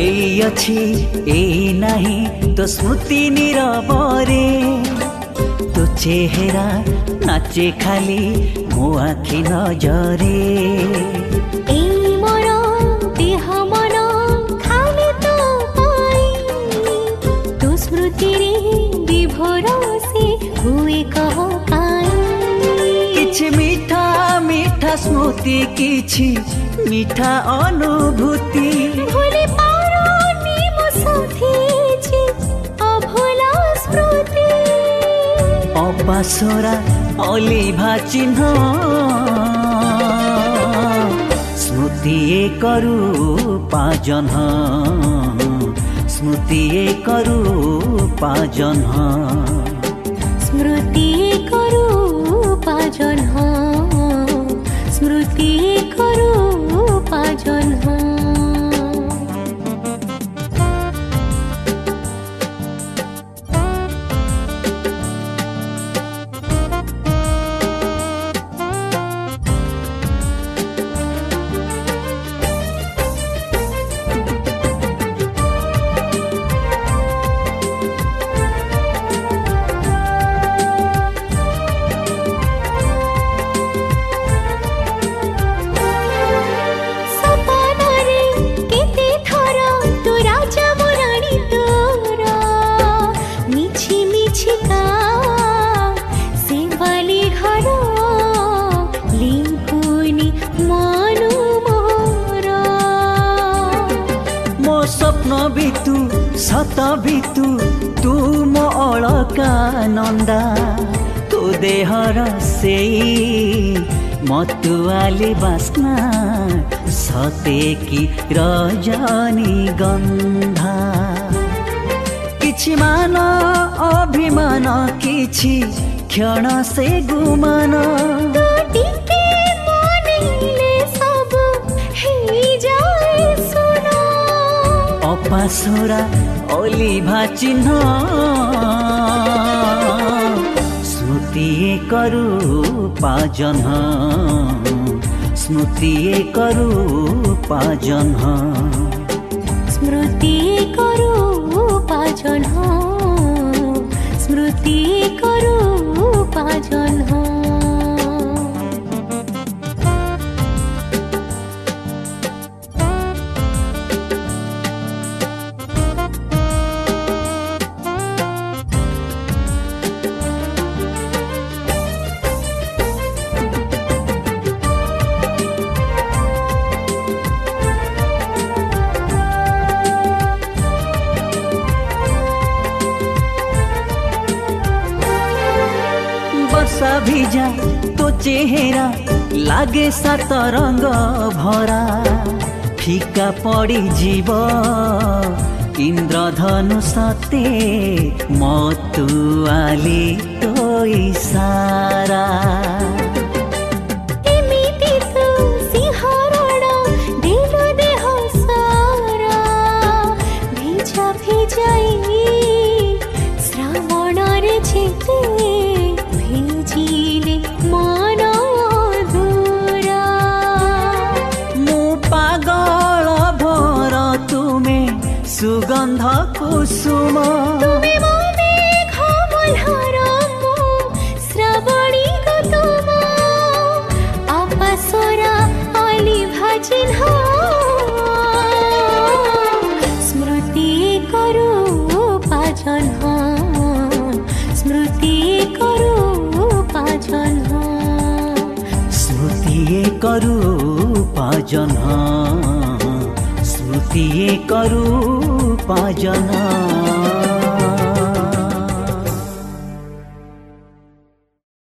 एई अछि एई नाही तो स्मृति नीरवरे तो चेहरा नाचे खाली मो आखि नजरे एई मोर देह मन खाली तो पाई तो स्मृति रे विभोर से हुए कह किछि मीठा मीठा स्मृति किछि मीठा अनुभूति भूली पारोनी मो साथी जी अभुला स्मृति अपासरा अलिभा चिन्ह स्मृति करू पाजन स्मृति करू पाजन स्मृति करू पाजन स्मृति करू पाजन सत भी तू मो अलका नंदा तो देहर से मतुआली बास्ना सते की रजनी गंधा किछि मान अभिमान किछि क्षण से गुमान अपासरा अलिभा चिन्ह स्मृति करू पाजन स्मृति करू पाजन स्मृति करू पाजन स्मृति करू पाजन भिजा तो चेहरा लागे सात रंग भरा फीका पड़ी जीव इंद्रधनु सते मतुआली तो इशारा सुगंध कुसुम तुमे मोने घमलहर मो श्रावणी गतम अपासरा अलिभा चिन्ह स्मृति करू पाजन स्मृति करू पाजन स्मृति करू पाजन स्मृति करू पाजन।